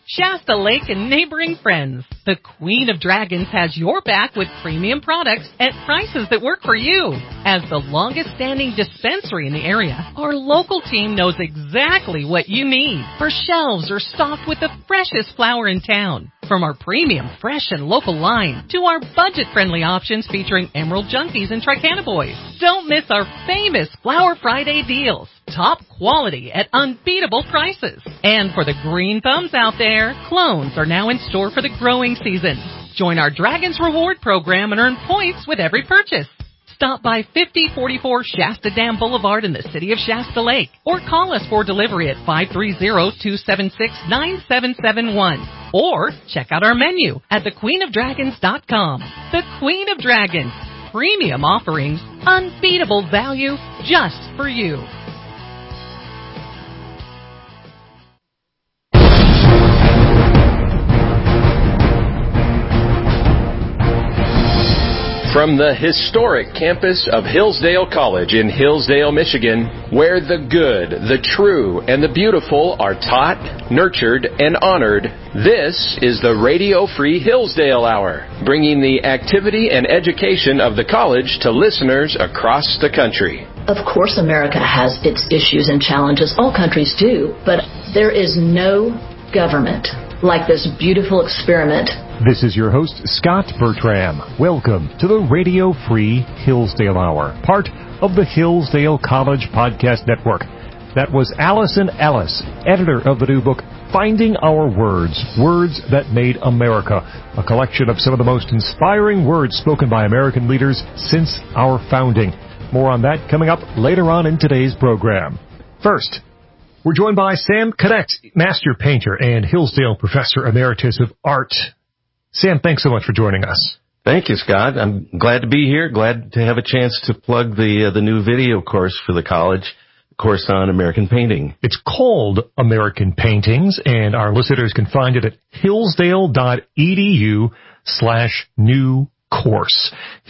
Shasta Lake and neighboring friends. The Queen of Dragons has your back with premium products at prices that work for you. As the longest-standing dispensary in the area, our local team knows exactly what you need. Our shelves are stocked with the freshest flower in town. From our premium, fresh, and local line to our budget-friendly options featuring Emerald Junkies and Tricana Boys. Don't miss our famous Flower Friday deals. Top quality at unbeatable prices. And for the green thumbs out there, clones are now in store for the growing season. Join our Dragons Reward program and earn points with every purchase. Stop by 5044 Shasta Dam Boulevard in the city of Shasta Lake or call us for delivery at 530-276-9771 or check out our menu at thequeenofdragons.com. The Queen of Dragons. Premium offerings, unbeatable value just for you. From the historic campus of Hillsdale College in Hillsdale, Michigan, where the good, the true, and the beautiful are taught, nurtured, and honored, this is the Radio Free Hillsdale Hour, bringing the activity and education of the college to listeners across the country. Of course, America has its issues and challenges. All countries do, but there is no government like this beautiful experiment. This is your host, Scott Bertram. Welcome to the Radio Free Hillsdale Hour, part of the Hillsdale College Podcast Network. That was Allison Ellis, editor of the new book, Finding Our Words, Words That Made America, a collection of some of the most inspiring words spoken by American leaders since our founding. More on that coming up later on in today's program. First, we're joined by Sam Cadet, master painter and Hillsdale professor emeritus of art. Sam, thanks so much for joining us. Thank you, Scott. I'm glad to be here. Glad to have a chance to plug the new video course for the college, course on American painting. It's called American Paintings, and our listeners can find it at hillsdale.edu/new course.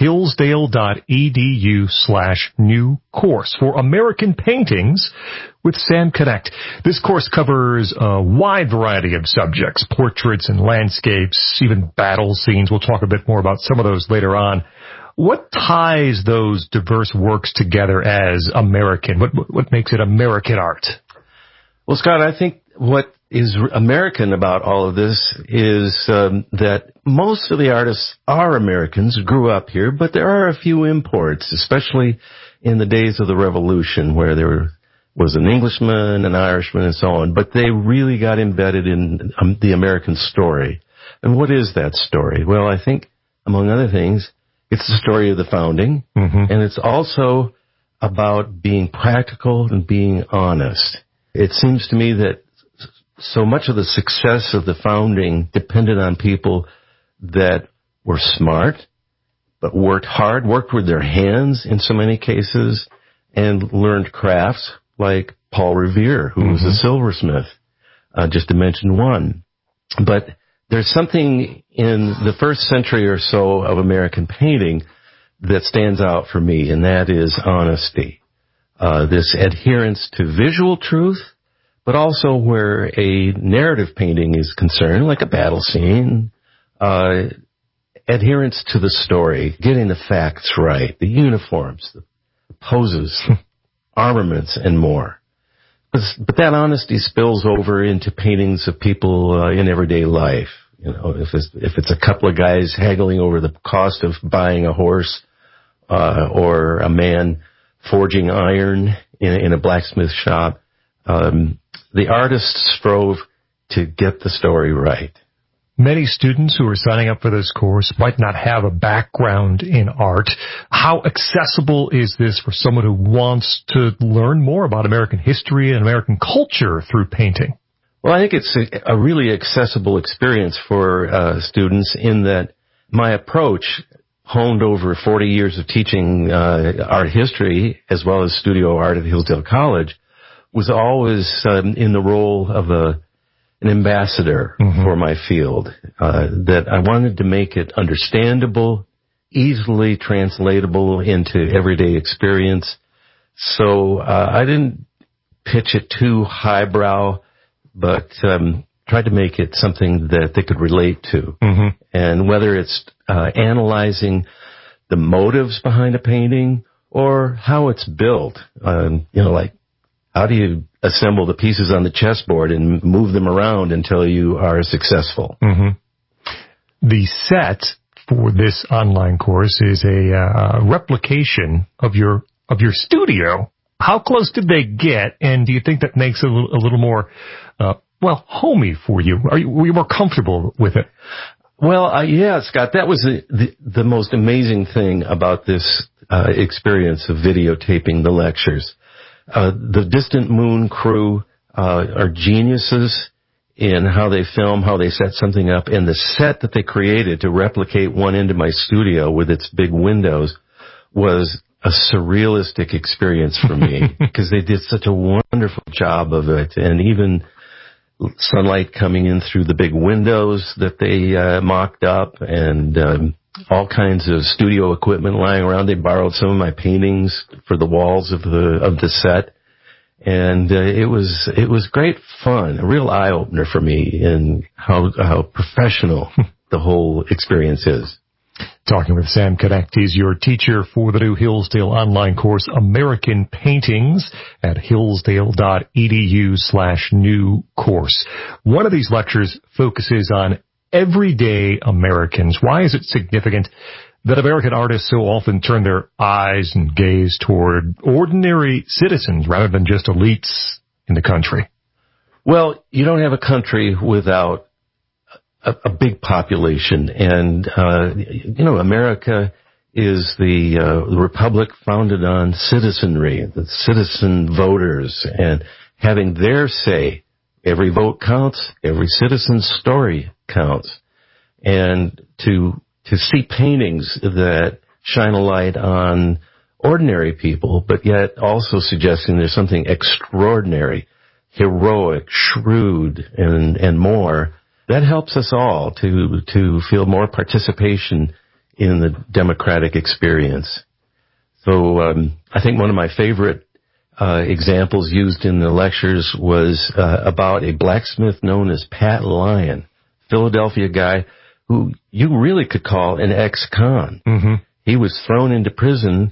hillsdale.edu/new course for American Paintings with Sam Cadet. This course covers a wide variety of subjects, portraits and landscapes, even battle scenes. We'll talk a bit more about some of those later on. What ties those diverse works together as American? What makes it American art? Well, Scott, I think what is American about all of this is that most of the artists are Americans, grew up here, but there are a few imports, especially in the days of the Revolution, where there was an Englishman, an Irishman, and so on, but they really got embedded in the American story. And what is that story? Well, I think, among other things, it's the story of the founding, and it's also about being practical and being honest. It seems to me that so much of the success of the founding depended on people that were smart, but worked hard, worked with their hands in so many cases, and learned crafts like Paul Revere, who was a silversmith, just to mention one. But there's something in the first century or so of American painting that stands out for me, and that is honesty. This adherence to visual truth, but also where a narrative painting is concerned, like a battle scene, adherence to the story, getting the facts right, the uniforms, the poses, armaments, and more. But that honesty spills over into paintings of people in everyday life. You know, if it's a couple of guys haggling over the cost of buying a horse, or a man forging iron in a blacksmith shop, the artist strove to get the story right. Many students who are signing up for this course might not have a background in art. How accessible is this for someone who wants to learn more about American history and American culture through painting? Well, I think it's a really accessible experience for students in that my approach, honed over 40 years of teaching art history as well as studio art at Hillsdale College, was always in the role of an ambassador for my field, that I wanted to make it understandable, easily translatable into everyday experience. So I didn't pitch it too highbrow, but tried to make it something that they could relate to. Mm-hmm. And whether it's analyzing the motives behind a painting or how it's built, like how do you assemble the pieces on the chessboard and move them around until you are successful. Mm-hmm. The set for this online course is a replication of your studio. How close did they get, and do you think that makes it a little more, homey for you? Were you more comfortable with it? Well, yeah, Scott, that was the most amazing thing about this experience of videotaping the lectures. The Distant Moon crew are geniuses in how they film, how they set something up, and the set that they created to replicate one end of my studio with its big windows was a surrealistic experience for me because they did such a wonderful job of it, and even sunlight coming in through the big windows that they mocked up, and all kinds of studio equipment lying around. They borrowed some of my paintings for the walls of the set. And it was great fun, a real eye-opener for me in how professional the whole experience is. Talking with Sam Connect, he's your teacher for the new Hillsdale online course, American Paintings, at hillsdale.edu/new course. One of these lectures focuses on everyday Americans. Why is it significant that American artists so often turn their eyes and gaze toward ordinary citizens rather than just elites in the country? Well, you don't have a country without a big population. And, America is the republic founded on citizenry, the citizen voters, and having their say. Every vote counts. Every citizen's story counts. And to see paintings that shine a light on ordinary people, but yet also suggesting there's something extraordinary, heroic, shrewd, and more, that helps us all to feel more participation in the democratic experience. So I think one of my favorite examples used in the lectures was about a blacksmith known as Pat Lyon, Philadelphia guy who you really could call an ex-con. Mm-hmm. He was thrown into prison,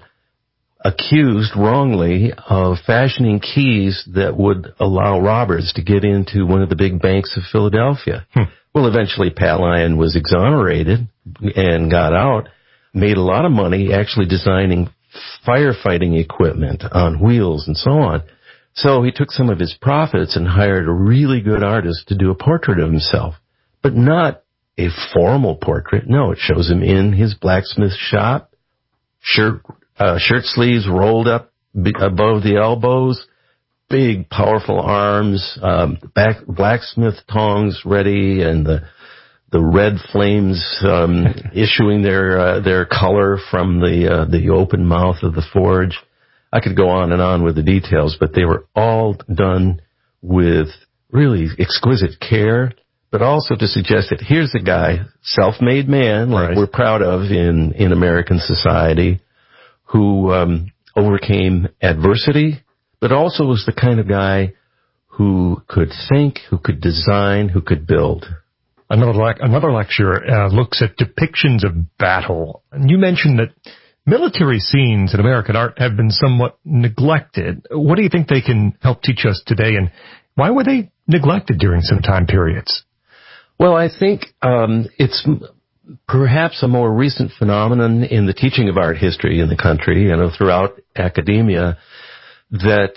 accused wrongly of fashioning keys that would allow robbers to get into one of the big banks of Philadelphia. Well, eventually Pat Lyon was exonerated and got out, made a lot of money actually designing firefighting equipment on wheels and so on. So he took some of his profits and hired a really good artist to do a portrait of himself, but not a formal portrait. No, it shows him in his blacksmith shop, shirt sleeves rolled up above the elbows, big, powerful arms, blacksmith tongs ready, and the red flames issuing their color from the open mouth of the forge. I could go on and on with the details, but they were all done with really exquisite care, but also to suggest that here's a guy, self-made man, like we're proud of in American society, who overcame adversity, but also was the kind of guy who could think, who could design, who could build. Another lecture looks at depictions of battle. And you mentioned that military scenes in American art have been somewhat neglected. What do you think they can help teach us today, and why were they neglected during some time periods? Well, I think it's perhaps a more recent phenomenon in the teaching of art history in the country, throughout academia, that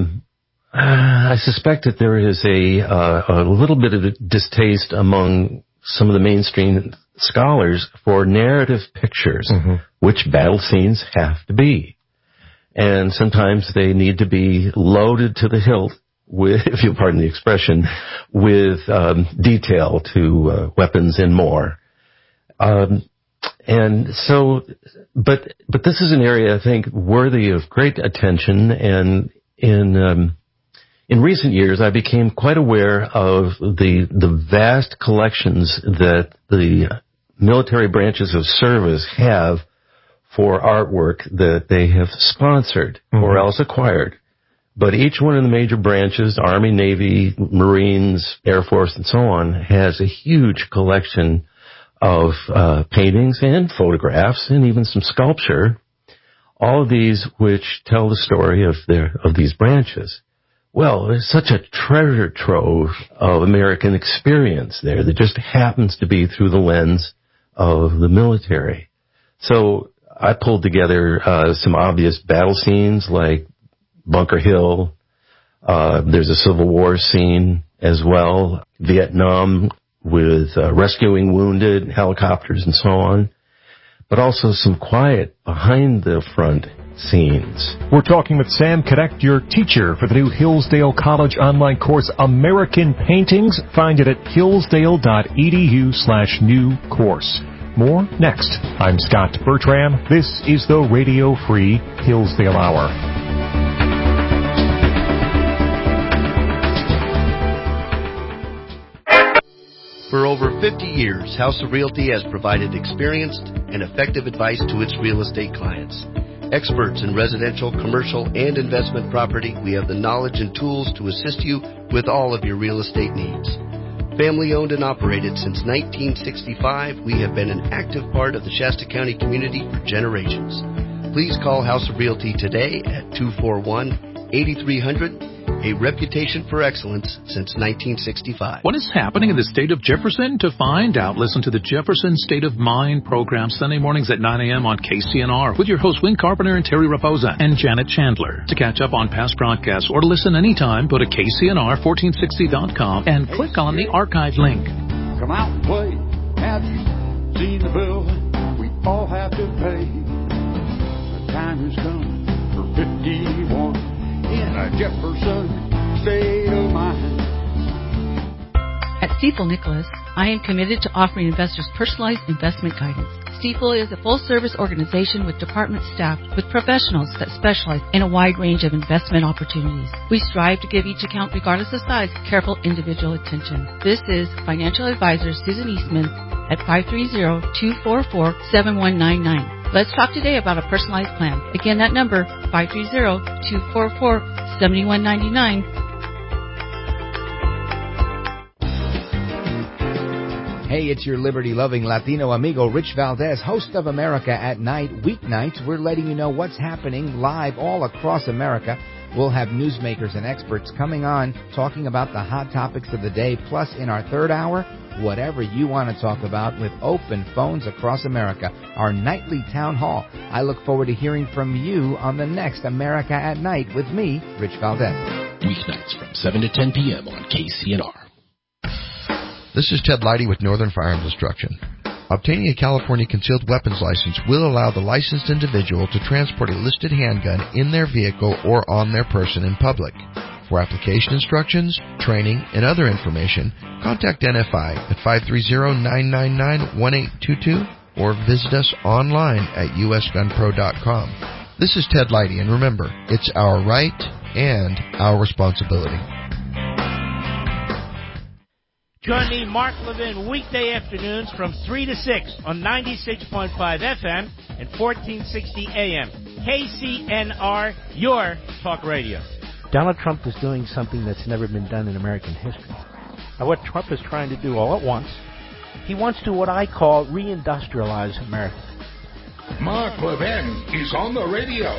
I suspect that there is a little bit of a distaste among some of the mainstream scholars for narrative pictures, which battle scenes have to be. And sometimes they need to be loaded to the hilt with, if you'll pardon the expression, with detail to weapons and more. And so, but this is an area I think worthy of great attention, and in recent years I became quite aware of the vast collections that the military branches of service have for artwork that they have sponsored or else acquired. But each one of the major branches, Army, Navy, Marines, Air Force, and so on, has a huge collection of paintings and photographs and even some sculpture, all of these which tell the story of these branches. Well, there's such a treasure trove of American experience there that just happens to be through the lens of the military. So I pulled together some obvious battle scenes like Bunker Hill. There's a Civil War scene as well, Vietnam with rescuing wounded, helicopters and so on, but also some quiet behind the front scenes. We're talking with Sam Connect, your teacher for the new Hillsdale College online course, American Paintings. Find it at hillsdale.edu/new course. More next. I'm Scott Bertram. This is the Radio Free Hillsdale Hour. For over 50 years, House of Realty has provided experienced and effective advice to its real estate clients. Experts in residential, commercial, and investment property, we have the knowledge and tools to assist you with all of your real estate needs. Family owned and operated since 1965, we have been an active part of the Shasta County community for generations. Please call House of Realty today at 241-8300. A reputation for excellence since 1965. What is happening in the state of Jefferson? To find out, listen to the Jefferson State of Mind program Sunday mornings at 9 a.m. on KCNR with your hosts Win Carpenter and Terry Raposa and Janet Chandler. To catch up on past broadcasts or to listen anytime, go to KCNR1460.com and click on the archive link. Come out and play. Have you seen the bill we all have to pay? The time has come for 51. In a Jefferson state of mind. At Stifel Nicholas, I am committed to offering investors personalized investment guidance. Stifel is a full-service organization with department staff with professionals that specialize in a wide range of investment opportunities. We strive to give each account, regardless of size, careful individual attention. This is financial advisor Susan Eastman at 530-244-7199. Let's talk today about a personalized plan. Again, that number, 530-244-7199. Hey, it's your liberty-loving Latino amigo, Rich Valdez, host of America at Night. Weeknights, we're letting you know what's happening live all across America. We'll have newsmakers and experts coming on talking about the hot topics of the day. Plus, in our third hour, whatever you want to talk about with open phones across America. Our nightly town hall. I look forward to hearing from you on the next America at Night with me, Rich Valdez. Weeknights from 7 to 10 p.m. on KCNR. This is Ted Leidy with Northern Firearms Instruction. Obtaining a California concealed weapons license will allow the licensed individual to transport a listed handgun in their vehicle or on their person in public. For application instructions, training, and other information, contact NFI at 530-999-1822 or visit us online at usgunpro.com. This is Ted Leidy, and remember, it's our right and our responsibility. Join me, Mark Levin, weekday afternoons from 3 to 6 on 96.5 FM and 1460 AM. KCNR, your talk radio. Donald Trump is doing something that's never been done in American history. Now, what Trump is trying to do all at once, he wants to what I call reindustrialize America. Mark Levin is on the radio.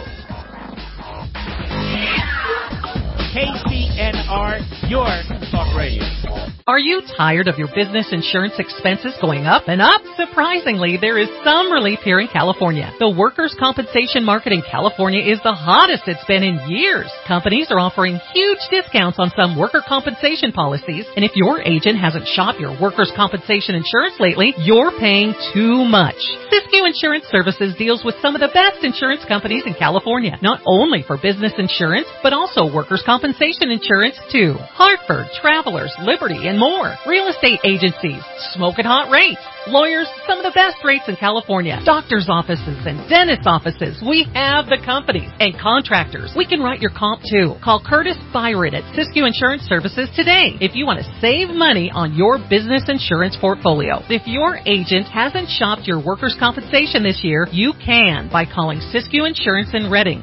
KCNR, your talk radio. Are you tired of your business insurance expenses going up and up? Surprisingly, there is some relief here in California. The workers' compensation market in California is the hottest it's been in years. Companies are offering huge discounts on some worker compensation policies, and if your agent hasn't shopped your workers' compensation insurance lately, you're paying too much. Siskiyou Insurance Services deals with some of the best insurance companies in California, not only for business insurance, but also workers' compensation insurance too. Hartford, Travelers, Liberty, and more. Real estate agencies, smoking hot rates. Lawyers, some of the best rates in California. Doctors' offices and dentist offices, we have the companies. And contractors, we can write your comp too. Call Curtis Byron at Siskiyou Insurance Services today if you want to save money on your business insurance portfolio. If your agent hasn't shopped your workers' compensation this year, you can by calling Siskiyou Insurance in Redding,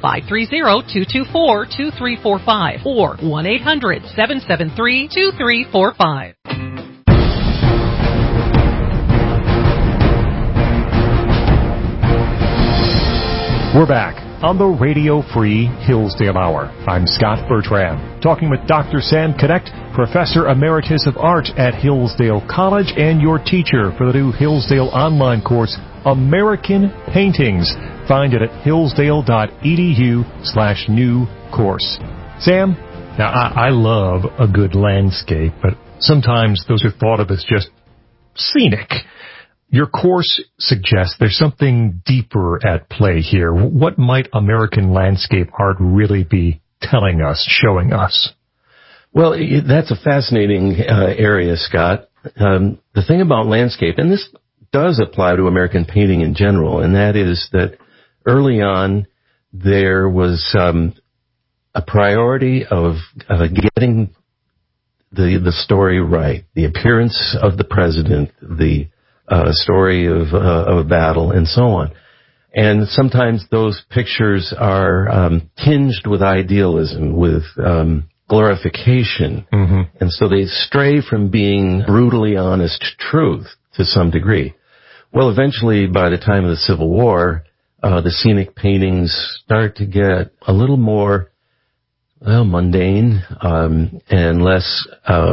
530-224-2345 or 1-800-773-2345. We're back on the Radio Free Hillsdale Hour. I'm Scott Bertram, talking with Dr. Sam Connect, Professor Emeritus of Art at Hillsdale College and your teacher for the new Hillsdale online course, American Paintings. Find it at hillsdale.edu/new course. Sam, now I love a good landscape, but sometimes those are thought of as just scenic. Your course suggests there's something deeper at play here. What might American landscape art really be telling us, showing us? Well, that's a fascinating area, Scott. The thing about landscape, and this does apply to American painting in general, and that is that early on there was a priority of getting the story right, the appearance of the president, the story of a battle, and so on. And sometimes those pictures are tinged with idealism, with glorification. Mm-hmm. And so they stray from being brutally honest truth to some degree. Well, eventually, by the time of the Civil War, the scenic paintings start to get a little more, mundane, and less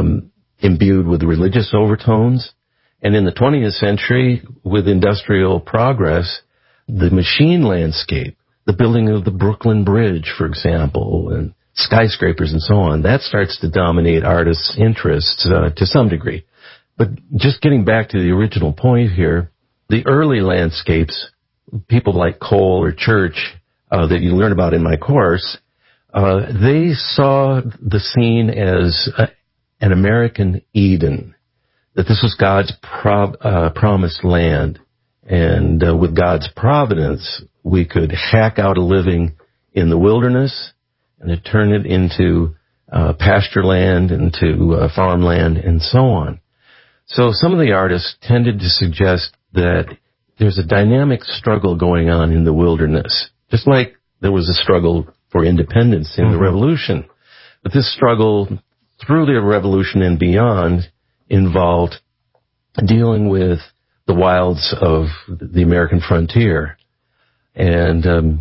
imbued with religious overtones. And in the 20th century, with industrial progress, the machine landscape, the building of the Brooklyn Bridge, for example, and skyscrapers and so on, that starts to dominate artists' interests to some degree. But just getting back to the original point here, the early landscapes, people like Cole or Church, that you learn about in my course, they saw the scene as an American Eden, that this was God's promised land. And with God's providence, we could hack out a living in the wilderness and to turn it into pasture land, into farmland, and so on. So some of the artists tended to suggest that there's a dynamic struggle going on in the wilderness, just like there was a struggle for independence in the Revolution. But this struggle through the Revolution and beyond involved dealing with the wilds of the American frontier. And, some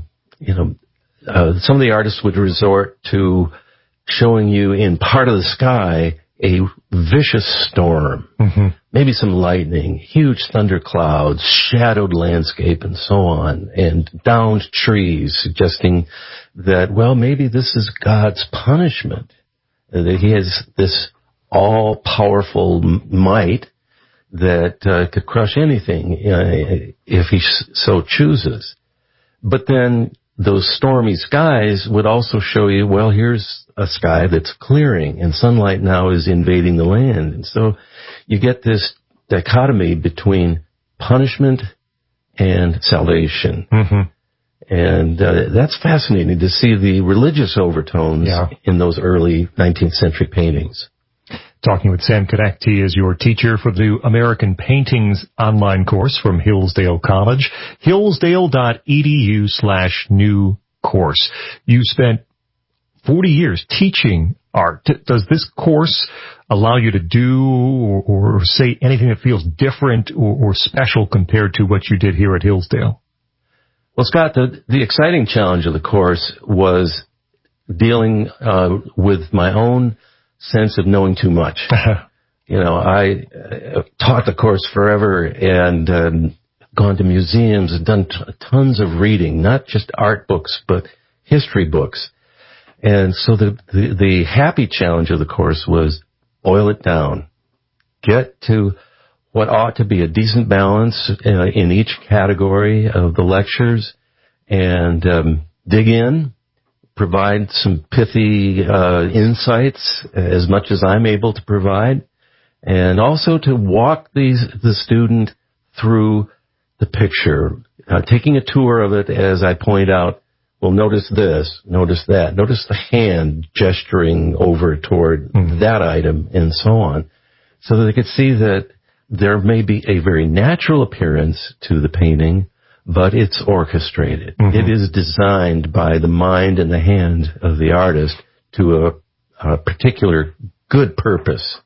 of the artists would resort to showing you in part of the sky a vicious storm, maybe some lightning, huge thunderclouds, shadowed landscape, and so on, and downed trees, suggesting that, well, maybe this is God's punishment, that he has this all-powerful might that could crush anything if he so chooses. But then those stormy skies would also show you, well, here's a sky that's clearing, and sunlight now is invading the land. And so you get this dichotomy between punishment and salvation. And that's fascinating to see the religious overtones in those early 19th century paintings. Talking with Sam Connect. He is your teacher for the new American Paintings online course from Hillsdale College, hillsdale.edu/new course. You spent 40 years teaching art. Does this course allow you to do or say anything that feels different or special compared to what you did here at Hillsdale? Well, Scott, the exciting challenge of the course was dealing with my own sense of knowing too much. I taught the course forever and gone to museums and done tons of reading, not just art books, but history books. And so the happy challenge of the course was boil it down, get to what ought to be a decent balance in each category of the lectures, and dig in, provide some pithy insights as much as I'm able to provide, and also to walk the student through the picture, taking a tour of it as I point out, well, notice this, notice that, notice the hand gesturing over toward that item, and so on, so that they could see that there may be a very natural appearance to the painting, but it's orchestrated. It is designed by the mind and the hand of the artist to a particular good purpose.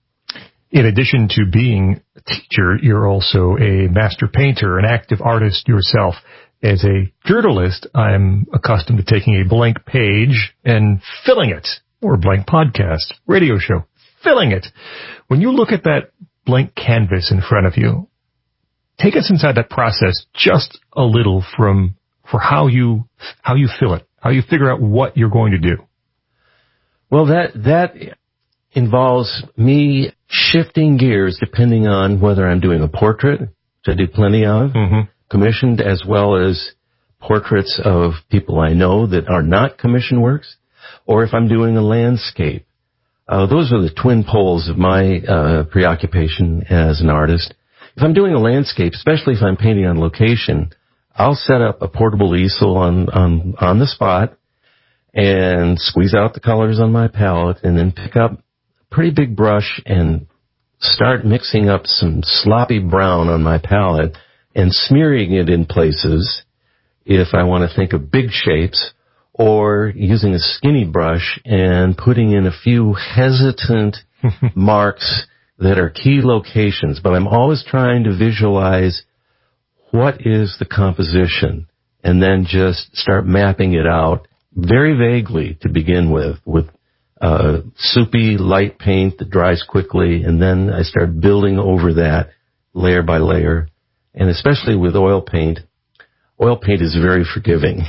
In addition to being a teacher, you're also a master painter, an active artist yourself. As a journalist, I'm accustomed to taking a blank page and filling it, or a blank podcast, radio show, filling it. When you look at that blank canvas in front of you, take us inside that process just a little for how you fill it, how you figure out what you're going to do. Well, that involves me shifting gears depending on whether I'm doing a portrait, which I do plenty of, commissioned, as well as portraits of people I know that are not commission works, or if I'm doing a landscape. Those are the twin poles of my preoccupation as an artist. If I'm doing a landscape, especially if I'm painting on location, I'll set up a portable easel on the spot and squeeze out the colors on my palette, and then pick up a pretty big brush and start mixing up some sloppy brown on my palette and smearing it in places if I want to think of big shapes, or using a skinny brush and putting in a few hesitant marks that are key locations. But I'm always trying to visualize what is the composition, and then just start mapping it out very vaguely to begin with soupy light paint that dries quickly, and then I start building over that layer by layer. And especially with oil paint is very forgiving.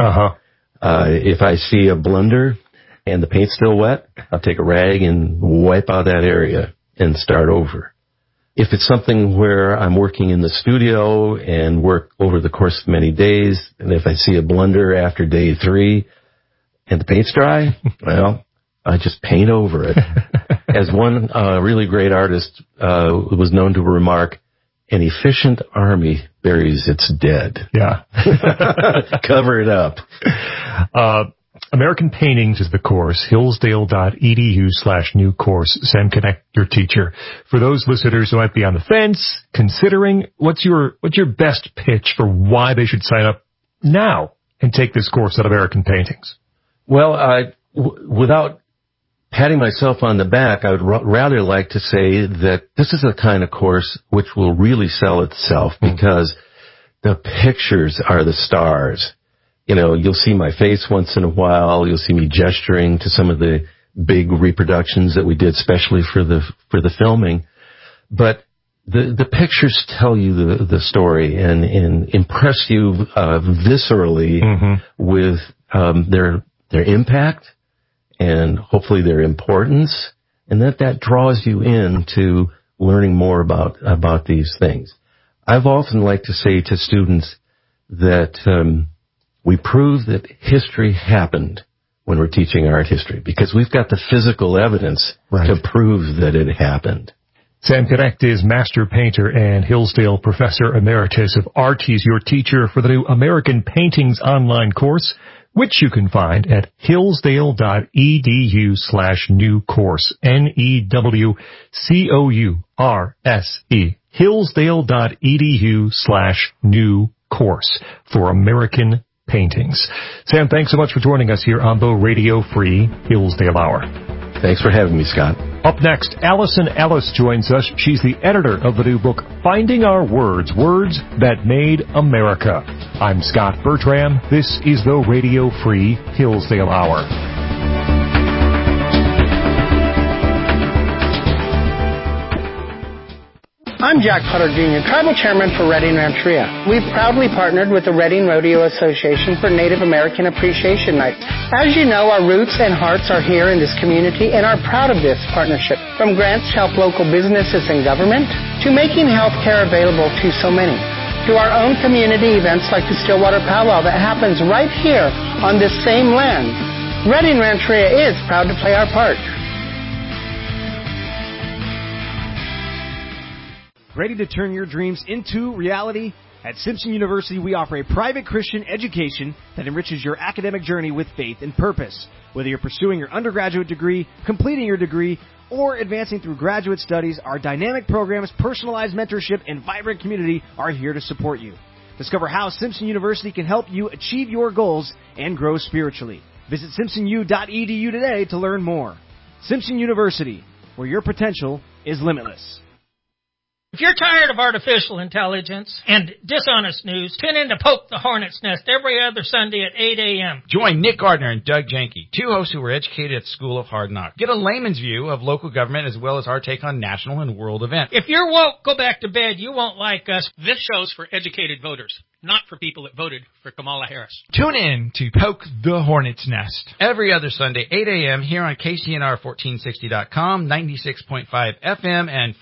If I see a blunder and the paint's still wet, I'll take a rag and wipe out that area and start over. If it's something where I'm working in the studio and work over the course of many days, and if I see a blunder after day 3 and the paint's dry, well, I just paint over it. As one really great artist was known to remark, an efficient army buries its dead. Yeah. Cover it up. American Paintings is the course, hillsdale.edu/new course. Sam Connect, your teacher. For those listeners who might be on the fence, considering, what's your best pitch for why they should sign up now and take this course at American Paintings? Well, without patting myself on the back, I would rather like to say that this is the kind of course which will really sell itself, because the pictures are the stars. You know, you'll see my face once in a while. You'll see me gesturing to some of the big reproductions that we did, especially for the filming. But the pictures tell you the story and impress you viscerally with their impact and hopefully their importance, and that draws you into learning more about these things. I've often liked to say to students that we prove that history happened when we're teaching art history, because we've got the physical evidence to prove that it happened. Sam Connect is master painter and Hillsdale professor emeritus of art. He's your teacher for the new American Paintings online course, which you can find at hillsdale.edu/new course. NEWCOURSE. Hillsdale.edu/new course for American Paintings. Sam, thanks so much for joining us here on the Radio Free Hillsdale Hour. Thanks for having me, Scott. Up next, Allison Ellis joins us. She's the editor of the new book, Finding Our Words, Words That Made America. I'm Scott Bertram. This is the Radio Free Hillsdale Hour. I'm Jack Potter Jr., Tribal Chairman for Redding Rancheria. We've proudly partnered with the Redding Rodeo Association for Native American Appreciation Night. As you know, our roots and hearts are here in this community and are proud of this partnership. From grants to help local businesses and government, to making health care available to so many, to our own community events like the Stillwater Powwow that happens right here on this same land. Reading Rancheria is proud to play our part. Ready to turn your dreams into reality? At Simpson University, we offer a private Christian education that enriches your academic journey with faith and purpose. Whether you're pursuing your undergraduate degree, completing your degree, or advancing through graduate studies, our dynamic programs, personalized mentorship, and vibrant community are here to support you. Discover how Simpson University can help you achieve your goals and grow spiritually. Visit simpsonu.edu today to learn more. Simpson University, where your potential is limitless. If you're tired of artificial intelligence and dishonest news, tune in to Poke the Hornet's Nest every other Sunday at 8 a.m. Join Nick Gardner and Doug Janke, two hosts who were educated at School of Hard Knocks. Get a layman's view of local government as well as our take on national and world events. If you're woke, go back to bed. You won't like us. This show's for educated voters, not for people that voted for Kamala Harris. Tune in to Poke the Hornet's Nest every other Sunday, 8 a.m. here on KCNR1460.com, 96.5 FM, and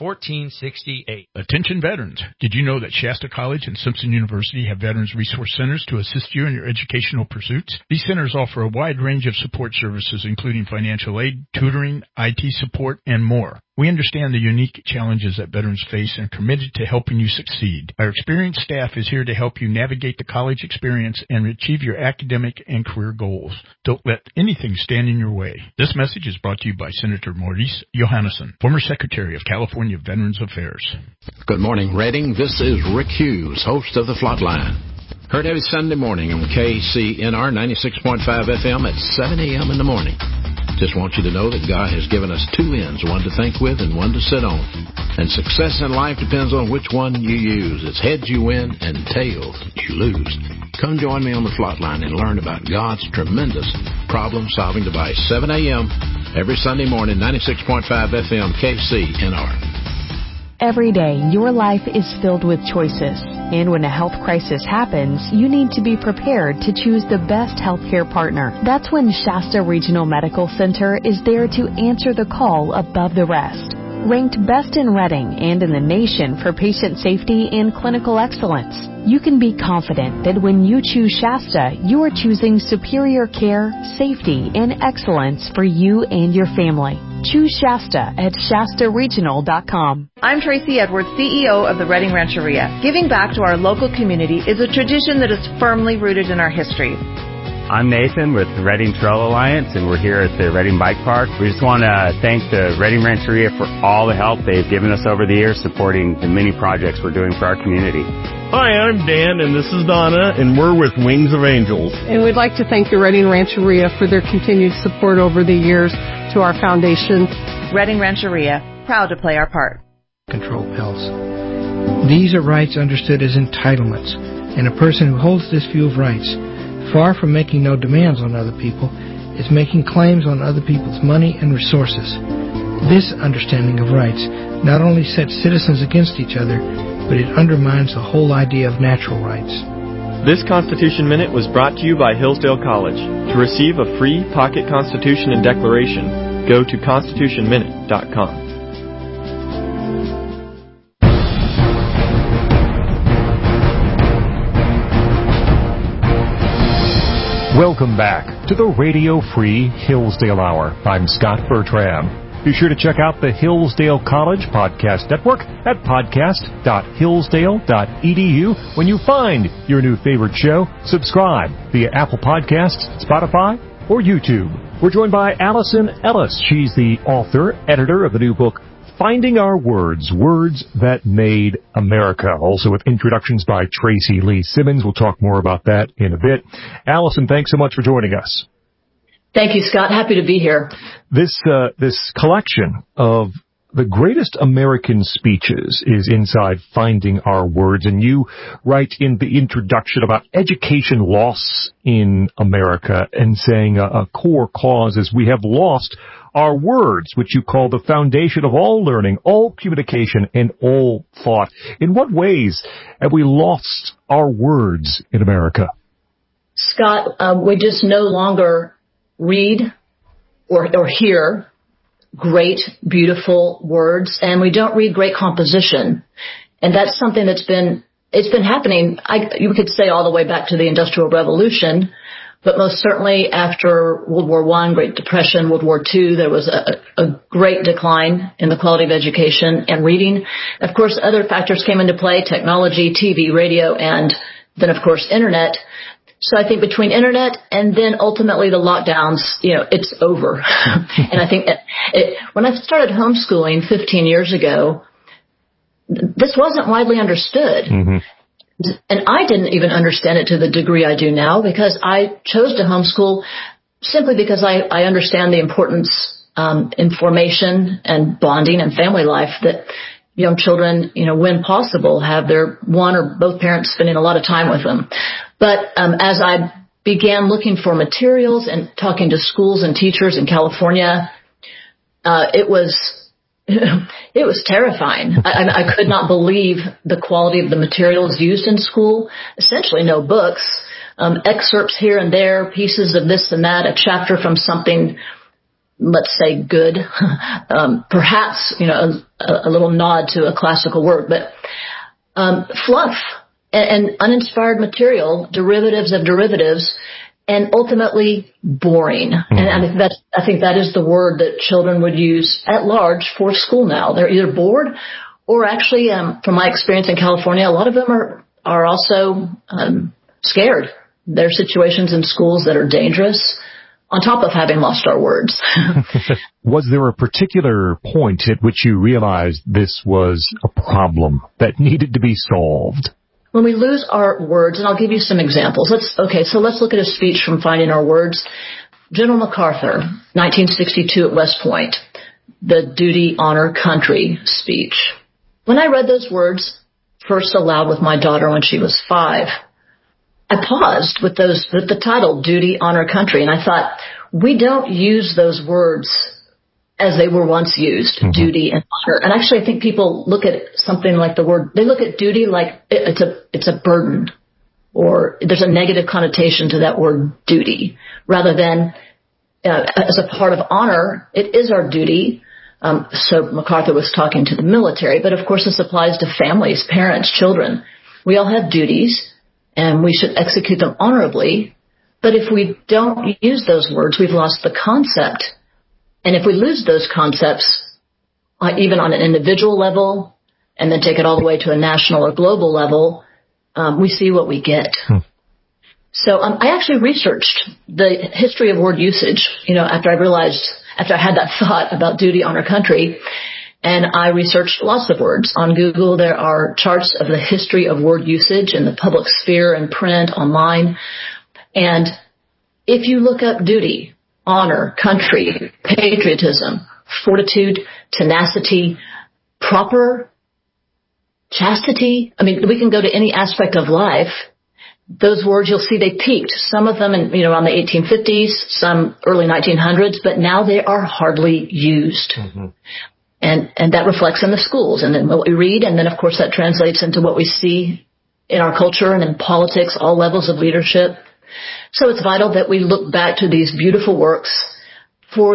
1460 Attention veterans. Did you know that Shasta College and Simpson University have Veterans Resource Centers to assist you in your educational pursuits? These centers offer a wide range of support services, including financial aid, tutoring, IT support, and more. We understand the unique challenges that veterans face and are committed to helping you succeed. Our experienced staff is here to help you navigate the college experience and achieve your academic and career goals. Don't let anything stand in your way. This message is brought to you by Senator Maurice Johannesson, former Secretary of California Veterans Affairs. Good morning, Reading. This is Rick Hughes, host of The Flatline. Heard every Sunday morning on KCNR 96.5 FM at 7 a.m. in the morning. Just want you to know that God has given us two ends, one to think with and one to sit on. And success in life depends on which one you use. It's heads you win and tails you lose. Come join me on The Flatline and learn about God's tremendous problem-solving device. 7 a.m. every Sunday morning, 96.5 FM, KCNR. Every day, your life is filled with choices. And when a health crisis happens, you need to be prepared to choose the best healthcare partner. That's when Shasta Regional Medical Center is there to answer the call above the rest. Ranked best in Reading and in the nation for patient safety and clinical excellence, you can be confident that when you choose Shasta, you are choosing superior care, safety, and excellence for you and your family. Choose Shasta at ShastaRegional.com. I'm Tracy Edwards, CEO of the Reading Rancheria. Giving back to our local community is a tradition that is firmly rooted in our history. I'm Nathan with the Reading Trail Alliance, and we're here at the Reading Bike Park. We just want to thank the Reading Rancheria for all the help they've given us over the years supporting the many projects we're doing for our community. Hi, I'm Dan, and this is Donna, and we're with Wings of Angels. And we'd like to thank the Reading Rancheria for their continued support over the years to our foundation. Reading Rancheria, proud to play our part. Control pills. These are rights understood as entitlements, and a person who holds this view of rights, far from making no demands on other people, is making claims on other people's money and resources. This understanding of rights not only sets citizens against each other, but it undermines the whole idea of natural rights. This Constitution Minute was brought to you by Hillsdale College. To receive a free pocket Constitution and Declaration, go to constitutionminute.com. Welcome back to the Radio Free Hillsdale Hour. I'm Scott Bertram. Be sure to check out the Hillsdale College Podcast Network at podcast.hillsdale.edu. When you find your new favorite show, subscribe via Apple Podcasts, Spotify, or YouTube. We're joined by Allison Ellis. She's the author, editor of the new book, Finding Our Words, Words That Made America, also with introductions by Tracy Lee Simmons. We'll talk more about that in a bit. Allison, thanks so much for joining us. Thank you, Scott. Happy to be here. This collection of the greatest American speeches is inside Finding Our Words, and you write in the introduction about education loss in America and saying a core cause is we have lost our words, which you call the foundation of all learning, all communication, and all thought. In what ways have we lost our words in America? Scott, we just no longer read or hear great, beautiful words, and we don't read great composition. And that's something it's been happening, you could say all the way back to the Industrial Revolution, But most certainly after World War I, Great Depression, World War II, there was a great decline in the quality of education and reading. Of course, other factors came into play, technology, TV, radio, and then, of course, Internet. So I think between Internet and then ultimately the lockdowns, it's over. And I think when I started homeschooling 15 years ago, this wasn't widely understood. Mm-hmm. And I didn't even understand it to the degree I do now, because I chose to homeschool simply because I understand the importance in formation and bonding and family life that young children, when possible, have their one or both parents spending a lot of time with them. But as I began looking for materials and talking to schools and teachers in California, it was terrifying. I could not believe the quality of the materials used in school. Essentially no books, excerpts here and there, pieces of this and that, a chapter from something, let's say, good, perhaps, a little nod to a classical work, but fluff and uninspired material, derivatives of derivatives, and ultimately boring. Mm-hmm. And I think that is the word that children would use at large for school now. They're either bored or actually, from my experience in California, a lot of them are also scared. There are situations in schools that are dangerous, on top of having lost our words. Was there a particular point at which you realized this was a problem that needed to be solved? When we lose our words, and I'll give you some examples. Let's look at a speech from Finding Our Words. General MacArthur, 1962 at West Point, the Duty, Honor, Country speech. When I read those words first aloud with my daughter when she was 5, I paused with the title, Duty, Honor, Country, and I thought, we don't use those words as they were once used, mm-hmm. Duty and honor. And actually, I think people look at something like they look at duty like it's a burden, or there's a negative connotation to that word duty, rather than as a part of honor, it is our duty. So MacArthur was talking to the military, but of course this applies to families, parents, children. We all have duties, and we should execute them honorably. But if we don't use those words, we've lost the concept. And if we lose those concepts, even on an individual level, and then take it all the way to a national or global level, we see what we get. So I actually researched the history of word usage, after I had that thought about duty, honor, country, and I researched lots of words. On Google, there are charts of the history of word usage in the public sphere and print, online. And if you look up duty, honor, country, patriotism, fortitude, tenacity, proper, chastity. I mean, we can go to any aspect of life. Those words, you'll see they peaked. Some of them in, around the 1850s, some early 1900s, but now they are hardly used. Mm-hmm. And that reflects in the schools and in what we read. And then, of course, that translates into what we see in our culture and in politics, all levels of leadership. So it's vital that we look back to these beautiful works for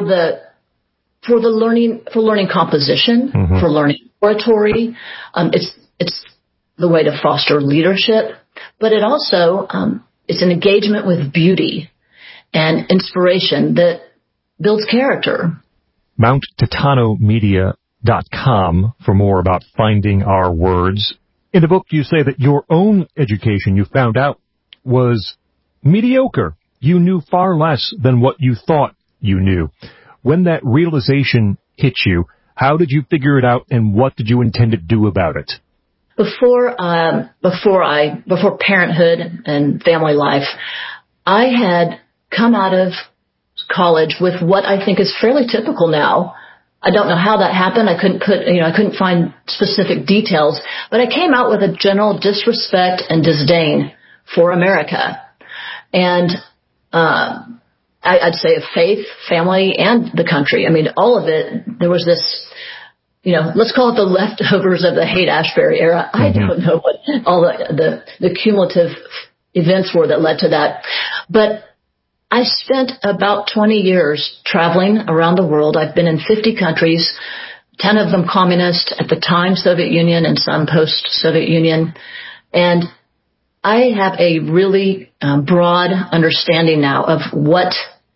learning composition, mm-hmm. for learning oratory. It's the way to foster leadership, but it also it's an engagement with beauty and inspiration that builds character. MountTitanomedia.com for more about Finding Our Words. In the book, you say that your own education, you found out, was mediocre. You knew far less than what you thought you knew. When that realization hit you, how did you figure it out, and what did you intend to do about it? Before parenthood and family life, I had come out of college with what I think is fairly typical now. I don't know how that happened. I couldn't find specific details, but I came out with a general disrespect and disdain for America. And I'd say of faith, family, and the country. I mean, all of it. There was this, let's call it the leftovers of the Haight-Ashbury era. Mm-hmm. I don't know what all the cumulative events were that led to that. But I spent about 20 years traveling around the world. I've been in 50 countries, 10 of them communist, at the time Soviet Union and some post-Soviet Union. And I have a really broad understanding now of what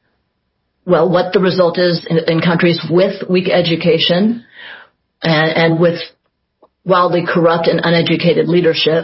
the result is in countries with weak education and with wildly corrupt and uneducated leadership.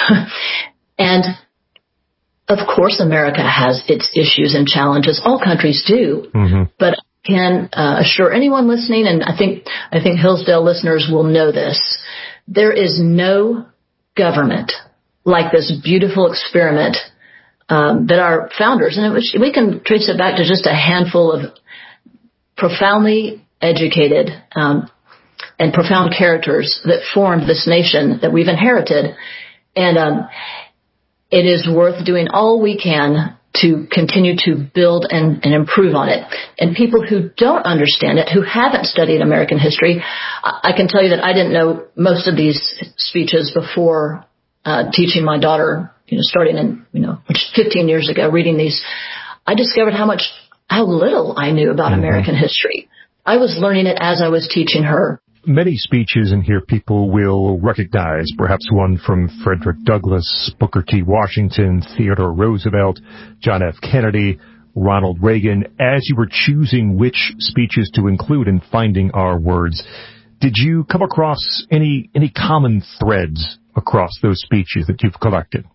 And of course, America has its issues and challenges. All countries do. Mm-hmm. But I can assure anyone listening, and I think Hillsdale listeners will know this, there is no government like this beautiful experiment that our founders, and we can trace it back to just a handful of profoundly educated and profound characters that formed this nation that we've inherited. And it is worth doing all we can to continue to build and improve on it. And people who don't understand it, who haven't studied American history, I can tell you that I didn't know most of these speeches before teaching my daughter, starting in, 15 years ago, reading these. I discovered how little I knew about American history. I was learning it as I was teaching her. Many speeches in here people will recognize, perhaps one from Frederick Douglass, Booker T. Washington, Theodore Roosevelt, John F. Kennedy, Ronald Reagan. As you were choosing which speeches to include in Finding Our Words, did you come across any common threads across those speeches that you've collected?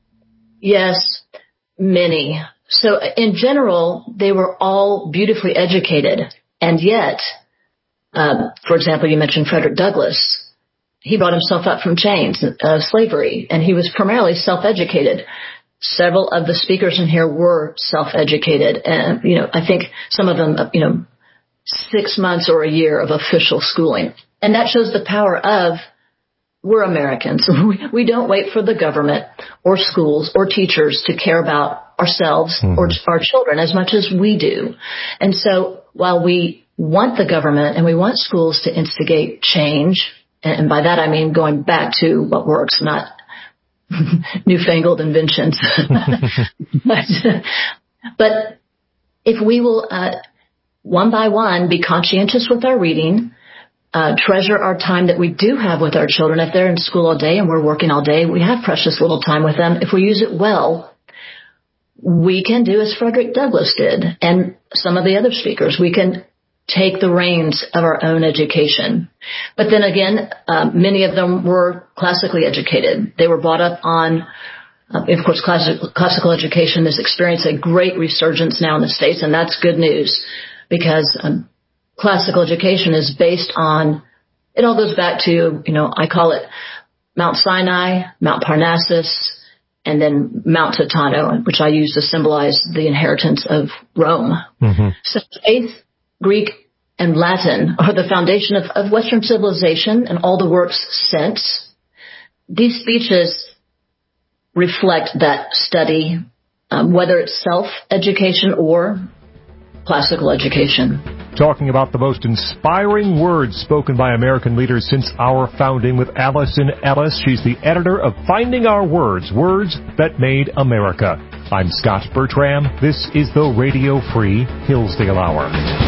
Yes, many. So in general, they were all beautifully educated, and yet, for example, you mentioned Frederick Douglass. He brought himself up from chains, slavery, and he was primarily self-educated. Several of the speakers in here were self-educated, and I think some of them, 6 months or a year of official schooling, and that shows the power of we're Americans. We don't wait for the government or schools or teachers to care about ourselves or our children as much as we do. And so while we want the government and we want schools to instigate change, and by that I mean going back to what works, not newfangled inventions. But if we will, one by one, be conscientious with our reading, treasure our time that we do have with our children. If they're in school all day and we're working all day, we have precious little time with them. If we use it well, we can do as Frederick Douglass did and some of the other speakers. We can take the reins of our own education. But then again, many of them were classically educated. They were brought up on, of course, classical education is experiencing a great resurgence now in the States, and that's good news because classical education is based on, it all goes back to, I call it Mount Sinai, Mount Parnassus, and then Mount Titano, which I use to symbolize the inheritance of Rome. Mm-hmm. So faith, Greek, and Latin are the foundation of Western civilization and all the works since. These speeches reflect that study, whether it's self-education or classical education. Talking about the most inspiring words spoken by American leaders since our founding with Allison Ellis. She's the editor of Finding Our Words, Words That Made America. I'm Scott Bertram. This is the Radio Free Hillsdale Hour.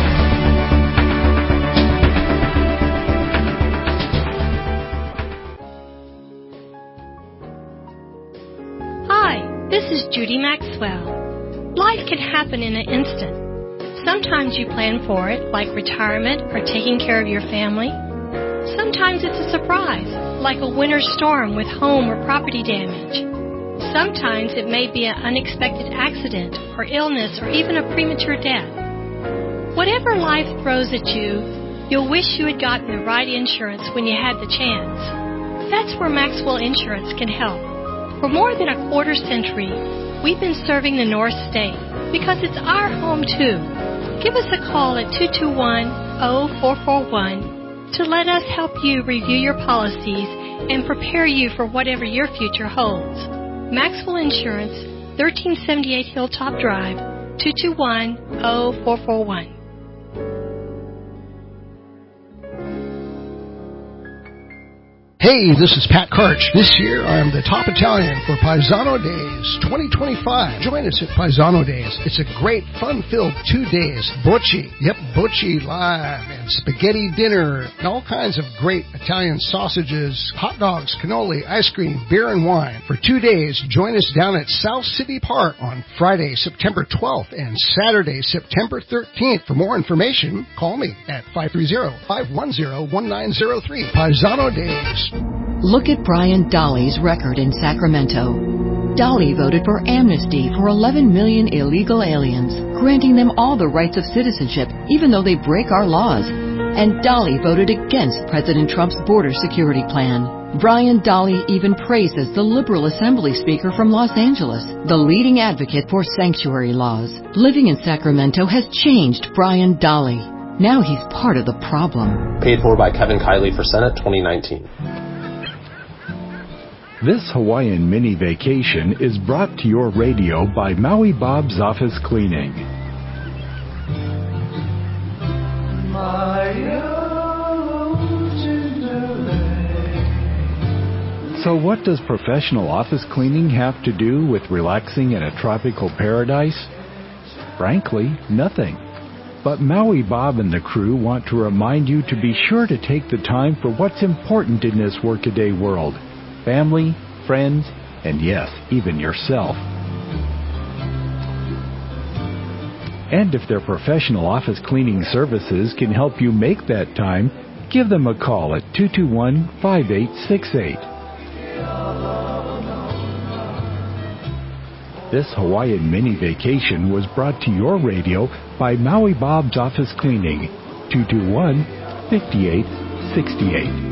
Hi, this is Judy Maxwell. Life can happen in an instant. Sometimes you plan for it, like retirement or taking care of your family. Sometimes it's a surprise, like a winter storm with home or property damage. Sometimes it may be an unexpected accident or illness or even a premature death. Whatever life throws at you, you'll wish you had gotten the right insurance when you had the chance. That's where Maxwell Insurance can help. For more than a quarter century, we've been serving the North State because it's our home too. Give us a call at 221-0441 to let us help you review your policies and prepare you for whatever your future holds. Maxwell Insurance, 1378 Hilltop Drive, 221-0441. Hey, this is Pat Karch. This year, I am the top Italian for Paisano Days 2025. Join us at Paisano Days. It's a great, fun-filled 2 days. Bocce. Yep, Bocce live. And spaghetti dinner. And all kinds of great Italian sausages, hot dogs, cannoli, ice cream, beer, and wine. For 2 days, join us down at South City Park on Friday, September 12th and Saturday, September 13th. For more information, call me at 530-510-1903. Paisano Days. Look at Brian Dolly's record in Sacramento. Dolly voted for amnesty for 11 million illegal aliens, granting them all the rights of citizenship, even though they break our laws. And Dolly voted against President Trump's border security plan. Brian Dolly even praises the liberal assembly speaker from Los Angeles, the leading advocate for sanctuary laws. Living in Sacramento has changed Brian Dolly. Now he's part of the problem. Paid for by Kevin Kiley for Senate 2019. This Hawaiian mini vacation is brought to your radio by Maui Bob's Office Cleaning. So what does professional office cleaning have to do with relaxing in a tropical paradise? Frankly, nothing. But Maui Bob and the crew want to remind you to be sure to take the time for what's important in this workaday world. Family, friends, and yes, even yourself. And if their professional office cleaning services can help you make that time, give them a call at 221-5868. This Hawaiian mini vacation was brought to your radio by Maui Bob's Office Cleaning, 221-5868.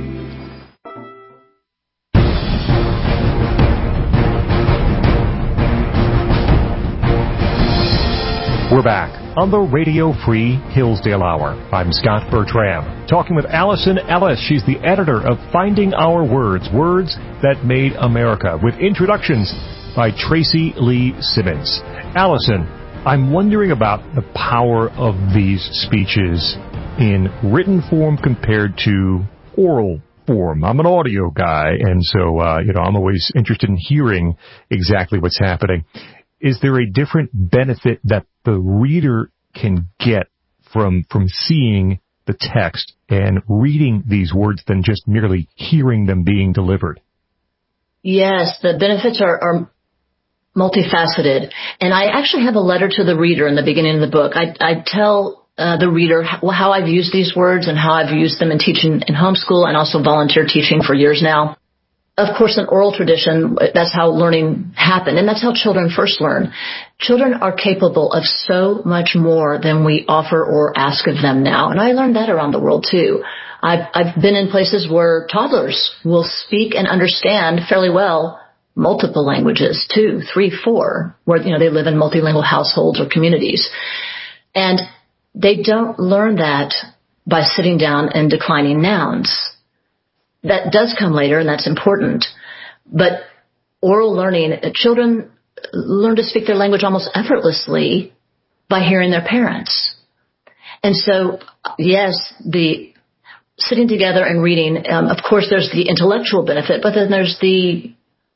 We're back on the Radio Free Hillsdale Hour. I'm Scott Bertram, talking with Allison Ellis. She's the editor of Finding Our Words, Words That Made America, with introductions by Tracy Lee Simmons. Allison, I'm wondering about the power of these speeches in written form compared to oral form. I'm an audio guy, and so, I'm always interested in hearing exactly what's happening. Is there a different benefit that the reader can get from seeing the text and reading these words than just merely hearing them being delivered? Yes, the benefits are multifaceted. And I actually have a letter to the reader in the beginning of the book. I tell the reader how I've used these words and how I've used them in teaching in homeschool and also volunteer teaching for years now. Of course, in oral tradition, that's how learning happened, and that's how children first learn. Children are capable of so much more than we offer or ask of them now, and I learned that around the world, too. I've been in places where toddlers will speak and understand fairly well multiple languages, 2, 3, 4, where they live in multilingual households or communities. And they don't learn that by sitting down and declining nouns. That does come later, and that's important. But oral learning, children learn to speak their language almost effortlessly by hearing their parents. And so, yes, the sitting together and reading, of course, there's the intellectual benefit, but then there's the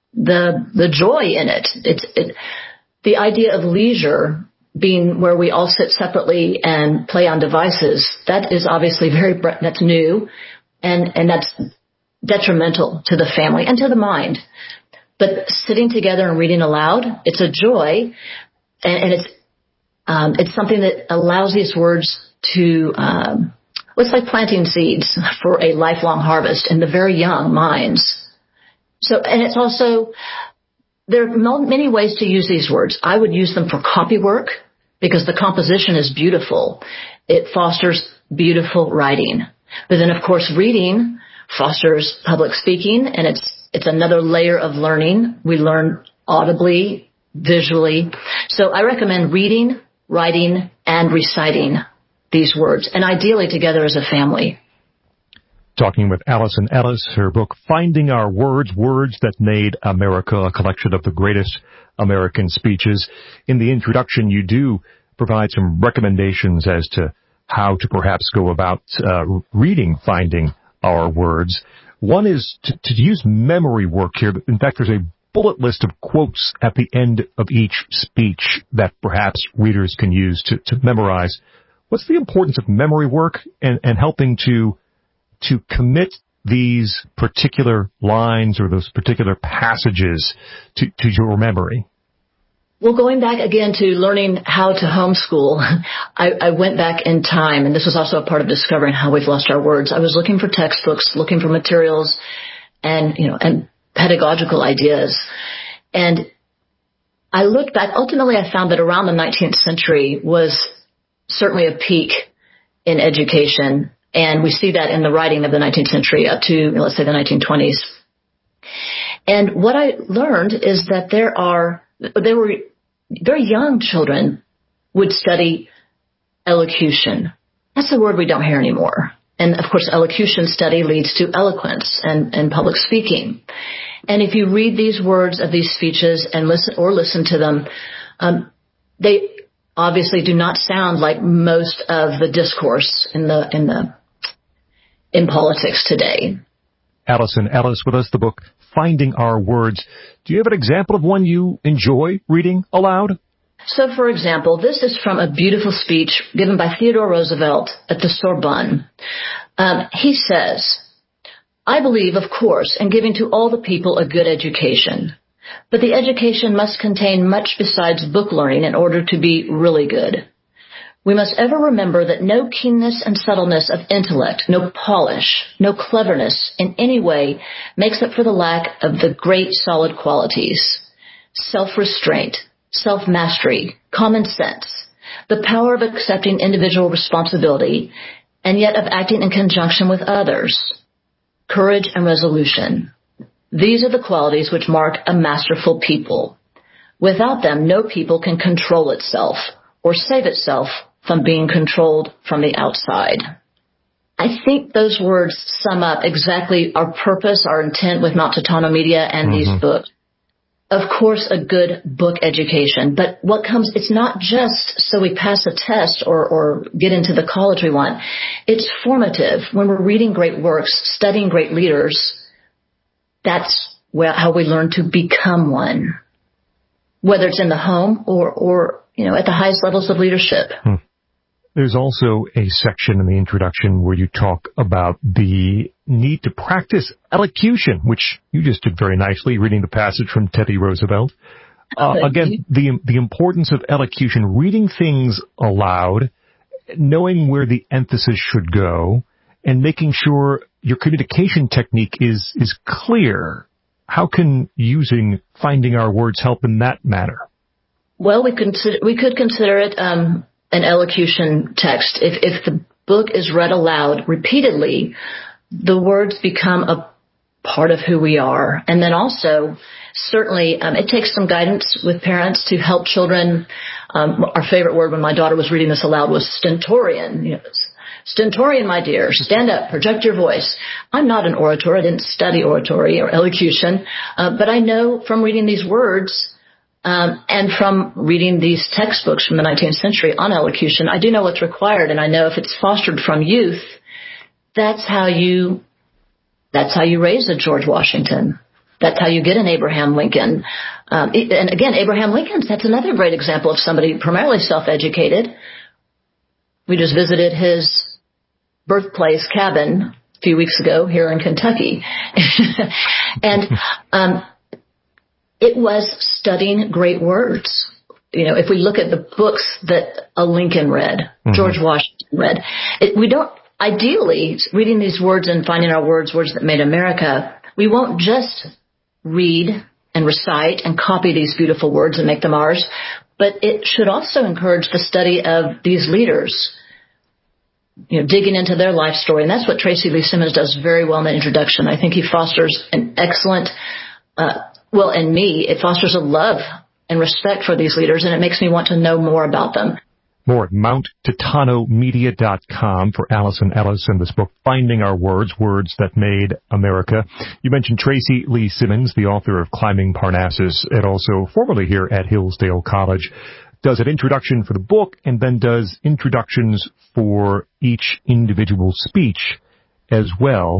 joy in it. The idea of leisure being where we all sit separately and play on devices, that is obviously that's new, and that's detrimental to the family and to the mind. But sitting together and reading aloud, it's a joy, and it's something that allows these words to, it's like planting seeds for a lifelong harvest in the very young minds. So, and it's also, there are many ways to use these words. I would use them for copy work because the composition is beautiful. It fosters beautiful writing. But then, of course, reading fosters public speaking, and it's another layer of learning. We learn audibly, visually. So I recommend reading, writing, and reciting these words, and ideally together as a family. Talking with Allison Ellis, her book, Finding Our Words, Words That Made America, a collection of the greatest American speeches. In the introduction, you do provide some recommendations as to how to perhaps go about reading Finding Our Words. One is to use memory work here. In fact, there's a bullet list of quotes at the end of each speech that perhaps readers can use to memorize. What's the importance of memory work and helping to commit these particular lines or those particular passages to your memory? Well, going back again to learning how to homeschool, I went back in time, and this was also a part of discovering how we've lost our words. I was looking for textbooks, looking for materials, and pedagogical ideas. And I looked back. Ultimately, I found that around the 19th century was certainly a peak in education, and we see that in the writing of the 19th century up to, let's say, the 1920s. And what I learned is that there were very young children would study elocution. That's a word we don't hear anymore. And of course, elocution study leads to eloquence and public speaking. And if you read these words of these speeches and listen to them, they obviously do not sound like most of the discourse in politics today. Allison Ellis with us, the book Finding Our Words. Do you have an example of one you enjoy reading aloud? So, for example, this is from a beautiful speech given by Theodore Roosevelt at the Sorbonne. He says, "I believe, of course, in giving to all the people a good education. But the education must contain much besides book learning in order to be really good. We must ever remember that no keenness and subtleness of intellect, no polish, no cleverness in any way makes up for the lack of the great solid qualities: self-restraint, self-mastery, common sense, the power of accepting individual responsibility, and yet of acting in conjunction with others, courage and resolution. These are the qualities which mark a masterful people. Without them, no people can control itself or save itself from being controlled from the outside." I think those words sum up exactly our purpose, our intent with Mount Titano Media and these books. Of course, a good book education, but it's not just so we pass a test or get into the college we want. It's formative. When we're reading great works, studying great leaders, that's how we learn to become one, whether it's in the home or at the highest levels of leadership. There's also a section in the introduction where you talk about the need to practice elocution, which you just did very nicely, reading the passage from Teddy Roosevelt. Again, the importance of elocution, reading things aloud, knowing where the emphasis should go, and making sure your communication technique is clear. How can using Finding Our Words help in that matter? Well, we could consider it an elocution text. If the book is read aloud repeatedly, the words become a part of who we are. And then also, certainly, it takes some guidance with parents to help children. Our favorite word when my daughter was reading this aloud was stentorian. Stentorian, my dear, stand up, project your voice. I'm not an orator. I didn't study oratory or elocution, but I know from reading these words and from reading these textbooks from the 19th century on elocution, I do know what's required, and I know if it's fostered from youth, that's how you raise a George Washington. That's how you get an Abraham Lincoln. And again, Abraham Lincoln, that's another great example of somebody primarily self-educated. We just visited his birthplace cabin a few weeks ago here in Kentucky. And it was studying great words. If we look at the books that a Lincoln read, George Washington read, ideally, reading these words and Finding Our Words, Words That Made America, we won't just read and recite and copy these beautiful words and make them ours, but it should also encourage the study of these leaders, digging into their life story. And that's what Tracy Lee Simmons does very well in the introduction. I think he fosters an excellent, in me, it fosters a love and respect for these leaders, and it makes me want to know more about them. More at MountTitanoMedia.com for Allison Ellis and this book, Finding Our Words, Words That Made America. You mentioned Tracy Lee Simmons, the author of Climbing Parnassus, and also formerly here at Hillsdale College, does an introduction for the book and then does introductions for each individual speech as well.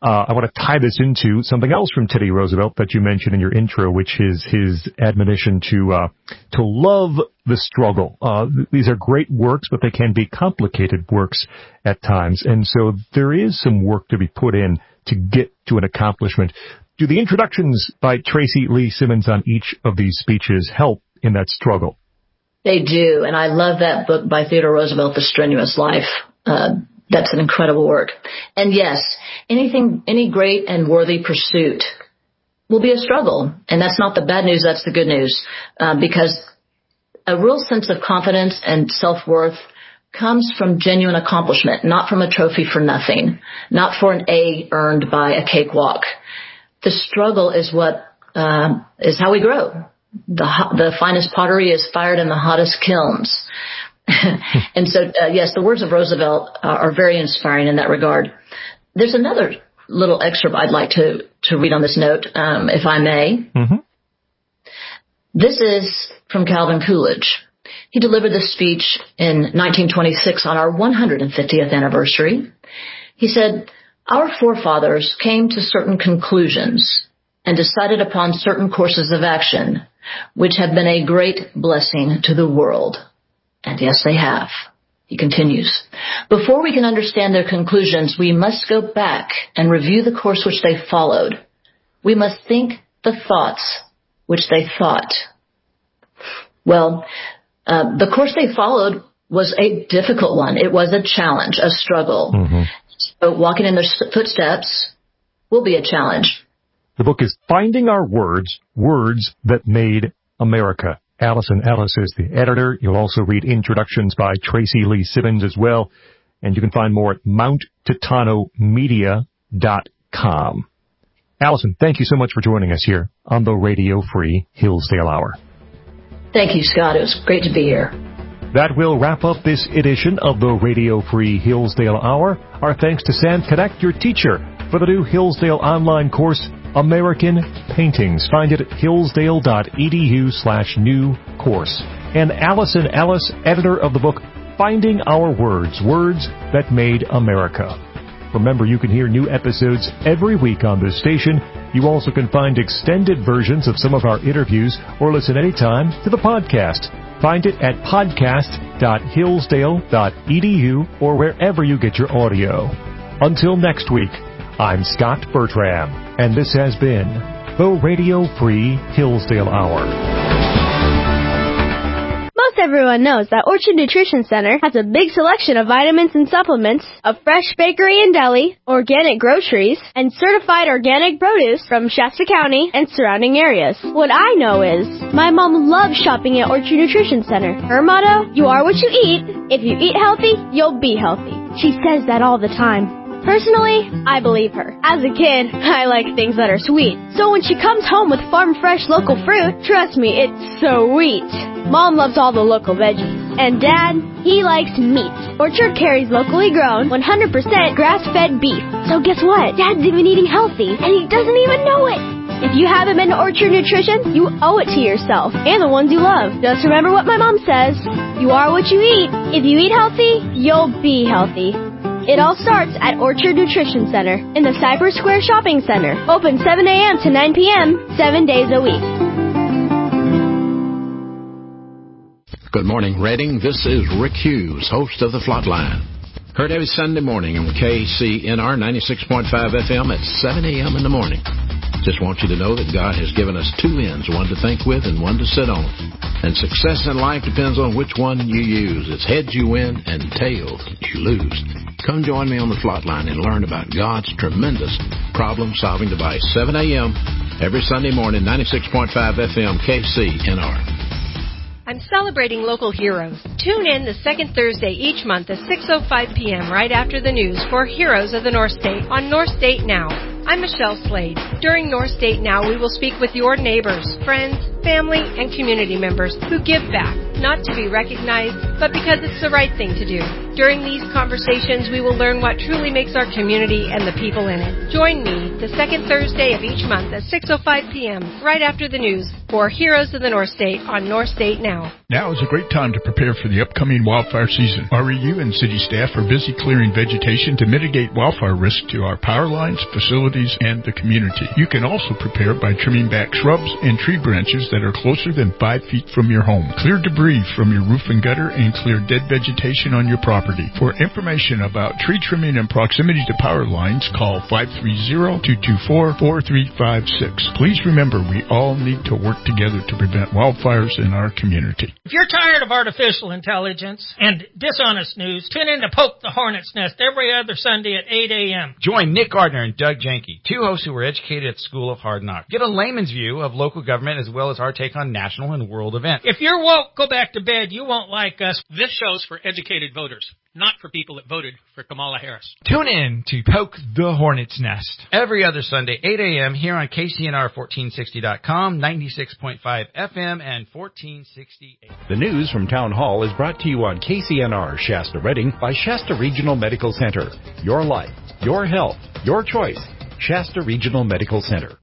I want to tie this into something else from Teddy Roosevelt that you mentioned in your intro, which is his admonition to love the struggle. These are great works, but they can be complicated works at times. And so there is some work to be put in to get to an accomplishment. Do the introductions by Tracy Lee Simmons on each of these speeches help in that struggle? They do, and I love that book by Theodore Roosevelt, The Strenuous Life. That's an incredible work. And yes, any great and worthy pursuit will be a struggle. And that's not the bad news, that's the good news. Because a real sense of confidence and self-worth comes from genuine accomplishment, not from a trophy for nothing, not for an A earned by a cakewalk. The struggle is is how we grow. The finest pottery is fired in the hottest kilns. And so, yes, the words of Roosevelt are very inspiring in that regard. There's another little excerpt I'd like to read on this note, if I may. Mm-hmm. This is from Calvin Coolidge. He delivered this speech in 1926 on our 150th anniversary. He said, "Our forefathers came to certain conclusions and decided upon certain courses of action, which have been a great blessing to the world." And yes, they have. He continues, "Before we can understand their conclusions, we must go back and review the course which they followed. We must think the thoughts which they thought." Well, the course they followed was a difficult one. It was a challenge, a struggle. Mm-hmm. So walking in their footsteps will be a challenge. The book is Finding Our Words, Words That Made America. Allison Ellis is the editor. You'll also read introductions by Tracy Lee Simmons as well. And you can find more at mounttitanomedia.com. Allison, thank you so much for joining us here on the Radio Free Hillsdale Hour. Thank you, Scott. It was great to be here. That will wrap up this edition of the Radio Free Hillsdale Hour. Our thanks to Sam Connect, your teacher, for the new Hillsdale online course, American Paintings. Find it at hillsdale.edu/new course. And Allison Ellis, editor of the book, Finding Our Words, Words That Made America. Remember, you can hear new episodes every week on this station. You also can find extended versions of some of our interviews or listen anytime to the podcast. Find it at podcast.hillsdale.edu or wherever you get your audio. Until next week, I'm Scott Bertram, and this has been the Radio Free Hillsdale Hour. Most everyone knows that Orchard Nutrition Center has a big selection of vitamins and supplements, a fresh bakery and deli, organic groceries, and certified organic produce from Shasta County and surrounding areas. What I know is my mom loves shopping at Orchard Nutrition Center. Her motto, you are what you eat. If you eat healthy, you'll be healthy. She says that all the time. Personally, I believe her. As a kid, I like things that are sweet. So when she comes home with farm fresh local fruit, trust me, it's sweet. Mom loves all the local veggies. And Dad, he likes meat. Orchard carries locally grown, 100% grass-fed beef. So guess what? Dad's even eating healthy, and he doesn't even know it. If you haven't been to Orchard Nutrition, you owe it to yourself and the ones you love. Just remember what my mom says. You are what you eat. If you eat healthy, you'll be healthy. It all starts at Orchard Nutrition Center in the Cypress Square Shopping Center. Open 7 a.m. to 9 p.m., 7 days a week. Good morning, Reading. This is Rick Hughes, host of The Flatline. Heard every Sunday morning on KCNR 96.5 FM at 7 a.m. in the morning. Just want you to know that God has given us two ends, one to think with and one to sit on. And success in life depends on which one you use. It's heads you win and tails you lose. Come join me on the Flatline and learn about God's tremendous problem-solving device. 7 a.m. every Sunday morning, 96.5 FM, KCNR. I'm celebrating local heroes. Tune in the second Thursday each month at 6:05 p.m. right after the news for Heroes of the North State on North State Now. I'm Michelle Slade. During North State Now, we will speak with your neighbors, friends, family, and community members who give back, not to be recognized, but because it's the right thing to do. During these conversations, we will learn what truly makes our community and the people in it. Join me the second Thursday of each month at 6:05 p.m., right after the news, for Heroes of the North State on North State Now. Now is a great time to prepare for the upcoming wildfire season. REU and city staff are busy clearing vegetation to mitigate wildfire risk to our power lines, facilities, and the community. You can also prepare by trimming back shrubs and tree branches that are closer than 5 feet from your home. Clear debris from your roof and gutter and clear dead vegetation on your property. For information about tree trimming and proximity to power lines, call 530-224-4356. Please remember, we all need to work together to prevent wildfires in our community. If you're tired of artificial intelligence and dishonest news, tune in to Poke the Hornet's Nest every other Sunday at 8 a.m. Join Nick Gardner and Doug Janke, two hosts who were educated at School of Hard Knocks. Get a layman's view of local government as well as our take on national and world events. If you're woke, go back to bed. You won't like us. This show's for educated voters, not for people that voted for Kamala Harris. Tune in to Poke the Hornet's Nest every other Sunday, 8 a.m. here on KCNR1460.com, 96.5 FM, and 1460 AM. The news from Town Hall is brought to you on KCNR Shasta Redding by Shasta Regional Medical Center. Your life, your health, your choice. Shasta Regional Medical Center.